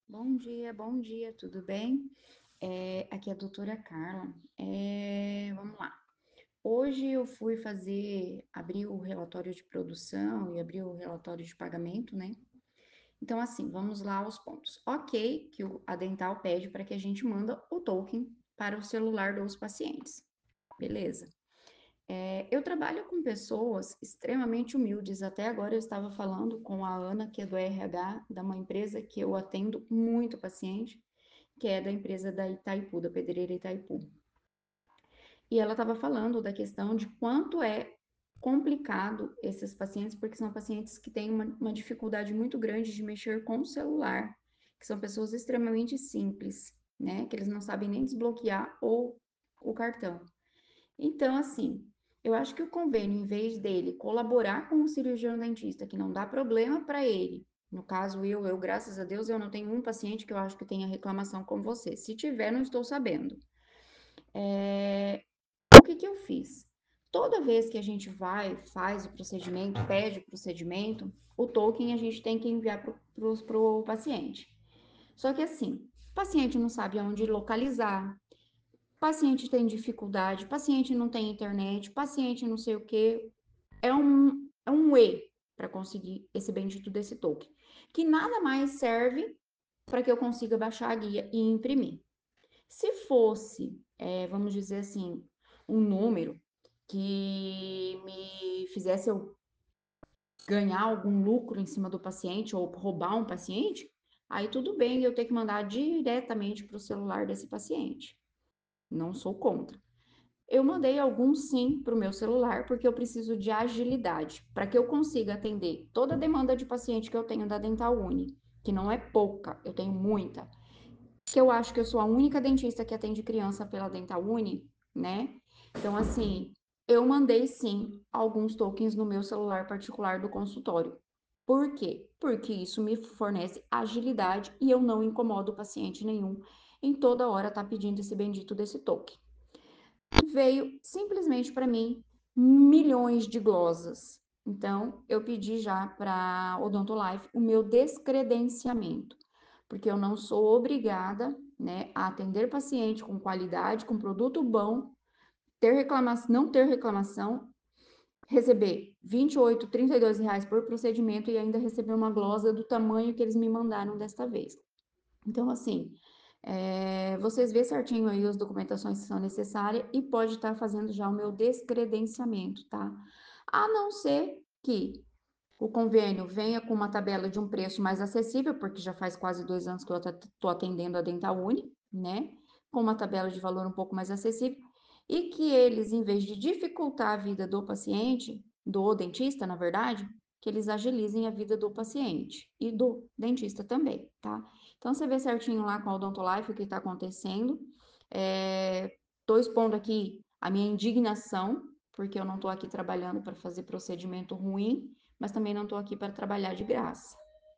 Bom dia, tudo bem? Aqui é a doutora Carla. Vamos lá. Hoje eu fui abrir o relatório de produção e abrir o relatório de pagamento, né? Então, assim, vamos lá aos pontos. Ok, que a Dental pede para que a gente manda o token para o celular dos pacientes. Beleza. Eu trabalho com pessoas extremamente humildes. Até agora eu estava falando com a Ana, que é do RH, da uma empresa que eu atendo muito paciente, que é da empresa da Itaipu, da Pedreira Itaipu. E ela estava falando da questão de quanto é complicado esses pacientes, porque são pacientes que têm uma dificuldade muito grande de mexer com o celular, que são pessoas extremamente simples, né? Que eles não sabem nem desbloquear ou o cartão. Então, assim, eu acho que o convênio, em vez dele colaborar com o cirurgião dentista, que não dá problema para ele, no caso graças a Deus, eu não tenho um paciente que eu acho que tenha reclamação com você. Se tiver, não estou sabendo. O que que eu fiz? Toda vez que a gente faz o procedimento, pede o procedimento, o token a gente tem que enviar para o paciente. Só que assim, o paciente não sabe aonde localizar, paciente tem dificuldade, paciente não tem internet, paciente não sei o quê. É um E para conseguir esse bendito desse token, que nada mais serve para que eu consiga baixar a guia e imprimir. Se fosse, vamos dizer assim, um número que me fizesse eu ganhar algum lucro em cima do paciente ou roubar um paciente, aí tudo bem eu ter que mandar diretamente para o celular desse paciente. Não sou contra. Eu mandei alguns sim para o meu celular, porque eu preciso de agilidade, para que eu consiga atender toda a demanda de paciente que eu tenho da Dental Uni, que não é pouca, eu tenho muita. Que eu acho que eu sou a única dentista que atende criança pela Dental Uni, né? Então, assim, eu mandei sim alguns tokens no meu celular particular do consultório. Por quê? Porque isso me fornece agilidade e eu não incomodo paciente nenhum em toda hora tá pedindo esse bendito desse token. Veio simplesmente para mim milhões de glosas. Então, eu pedi já para Odontolife o meu descredenciamento, porque eu não sou obrigada, né, a atender paciente com qualidade, com produto bom, ter reclamação, não ter reclamação, receber 28, R$ 32 por procedimento e ainda receber uma glosa do tamanho que eles me mandaram desta vez. Então, assim, vocês vê certinho aí as documentações que são necessárias e pode estar fazendo já o meu descredenciamento, tá? A não ser que o convênio venha com uma tabela de um preço mais acessível, porque já faz quase 2 anos que eu estou atendendo a Dental Uni, né? Com uma tabela de valor um pouco mais acessível, e que eles, em vez de dificultar a vida do paciente, do dentista, na verdade, que eles agilizem a vida do paciente e do dentista também, tá? Então, você vê certinho lá com a Odontolife o que está acontecendo. Estou expondo aqui a minha indignação, porque eu não estou aqui trabalhando para fazer procedimento ruim, mas também não estou aqui para trabalhar de graça.